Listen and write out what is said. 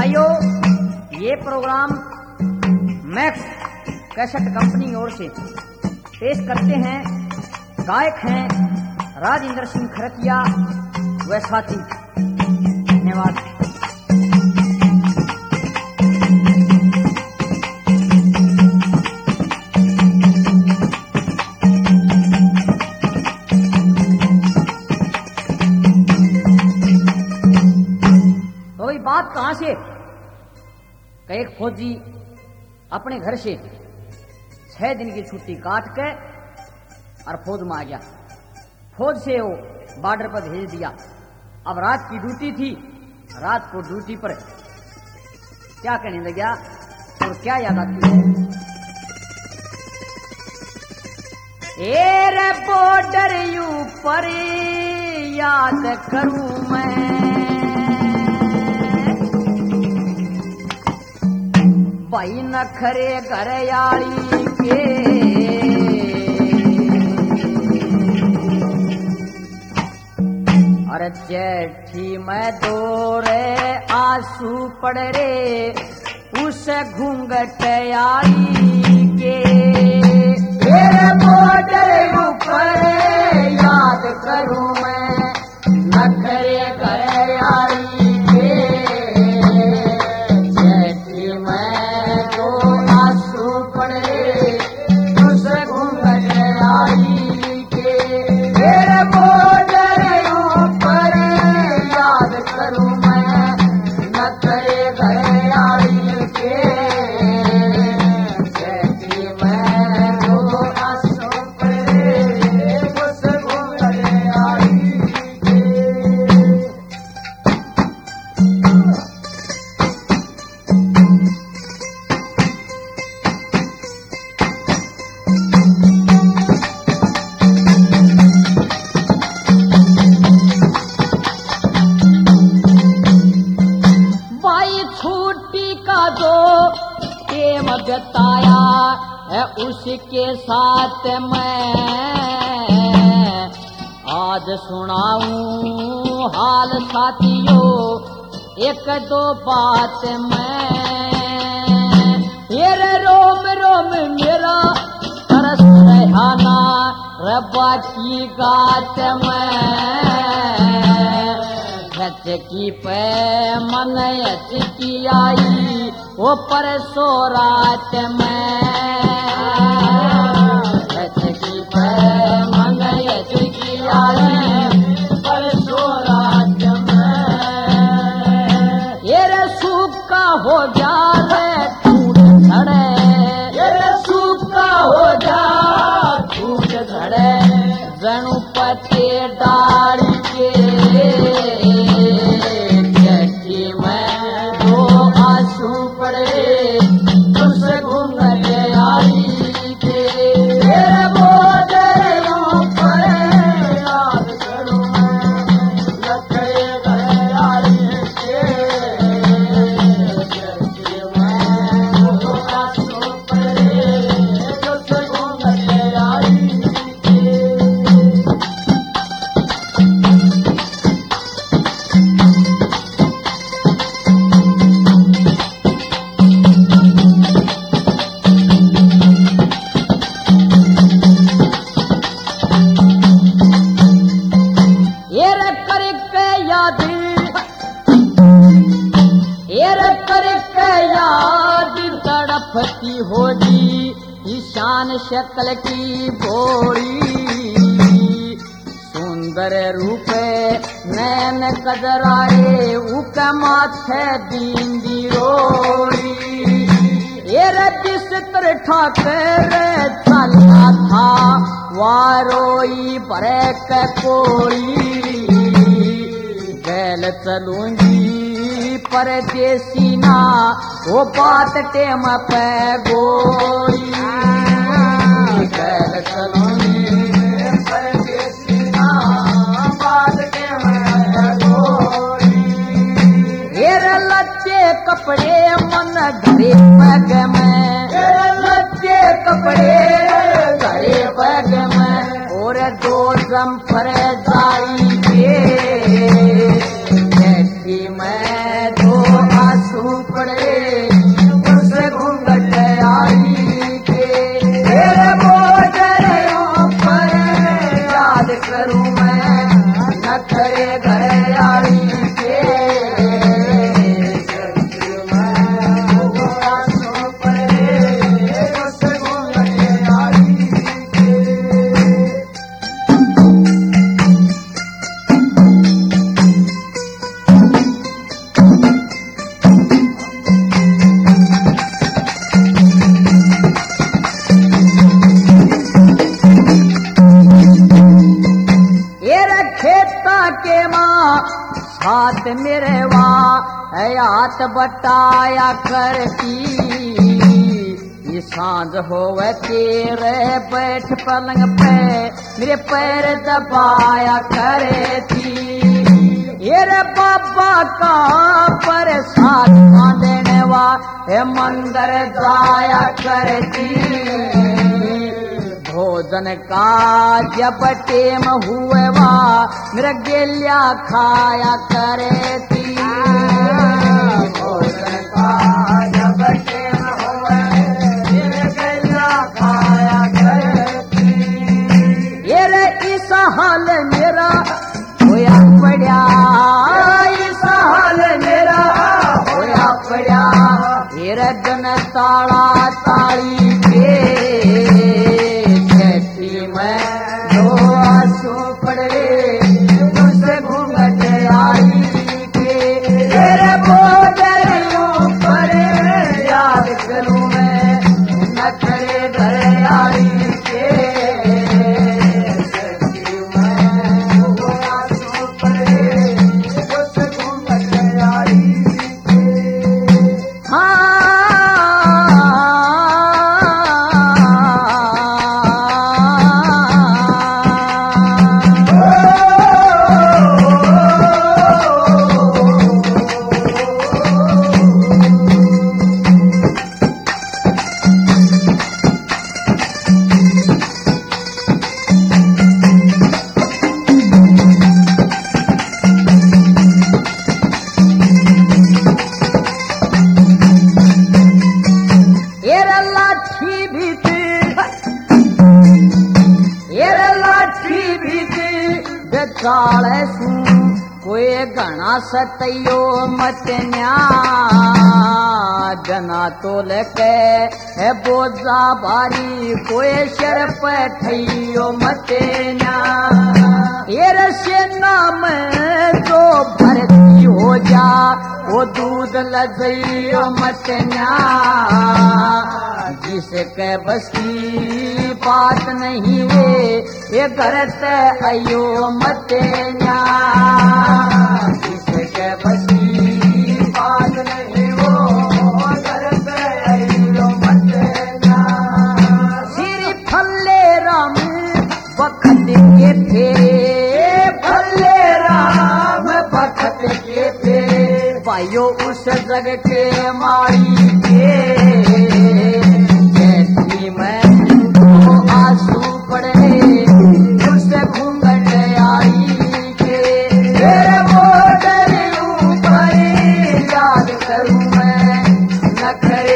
भाइयों, ये program Max cassette company ओर से पेश करते हैं। गायक हैं राजेंद्र सिंह खरकिया व साथी। धन्यवाद। बात कहां से? एक फौजी अपने घर से 6 दिन की छुट्टी काट के और फौज में आ गया। फौज से वो बॉर्डर पर भेज दिया। अब रात की ड्यूटी थी। रात को ड्यूटी पर क्या कहने लगा और क्या याद आती है? रे बॉर्डर ऊपर याद करूं मैं, भाई नखरे घरयाली के अरे जेठी में दौरे आंसू पड़ रे उस घूंघट यारी के। बॉर्डर ऊपर याद करूं मैं नखरे घरयाली के, जताया है उसके साथ मैं आज सुनाऊं हाल साथियों एक दो बात मैं। ये रोम रोम मेरा तरस रहना रब्बा की गात में, की पे मन की आई वो परसों रात में, की पे मन की आई परसों रात में। ये सूखा हो जा रे टूट झड़े, ये सूखा हो जा टूट झड़े जणु पत्ते डाली के, हो जी ईशान शक्ल की बोली सुंदर रूपे नैन कजराए उक माथे दींदी रोड़ी। ये जिस तरह ठाकर चलना था वारोई भरे कोड़ी, गैल चलूंगी परदेसी ना वो बात टेम पे गोरी, गैल चलूंगी परदेसी ना बात टेम पे गोरी। ये लच्चे कपड़े मन घरे पग में, लच्चे कपड़े घरे पग में और दो जम्फर जाई के, मैं दो आंसू आंसू पड़े उस घूंघट आई के तेरे बोझों पर याद करूं मैं न करे घर आई के आंसू पड़े उस घूंघट आई हाथ मेरे वात बटाया करती ये सांझ होवे तेरे बैठ पलंग पे मेरे पैर दबाया करती ये रे बाबा का प्रसाद बांधने वाले मंदिर जाया करती भोजन का जब टेम हुए वा मेरा गेलिया खाया करे थी भोजन का जब टेम हुए मेरा गेलिया खाया करे थी ये रे इस हाल मेरा होया पड़ा इस हाल मेरा होया पड़ा ये रे गन ताला ताली के मैं दो आंसू पड़े उसे घूंघट आई के तेरे बोझों पर याद करूं मैं न करे घर आई के मैं दो आंसू पड़े उसे घूंघट आई कोई घना सतयो मत न्या जना तो लेके है बोझा भारी कोई शर पे ठइयो मत न्या ये रसे नाम तो भरती हो जा वो दूध लजइयो मत न्या जिसके बस की बात नहीं है ये घर ते आयो मत न्या जिसके बस की बात नहीं वो घर ते आयो मत न्या श्री फल्ले राम वक्त के थे फल्ले राम वक्त के थे भाइयों उस जग के मारी के मैं तो आंसू पड़े उसे घूंघट आई के तेरे बोझों पर याद करूं मैं न करे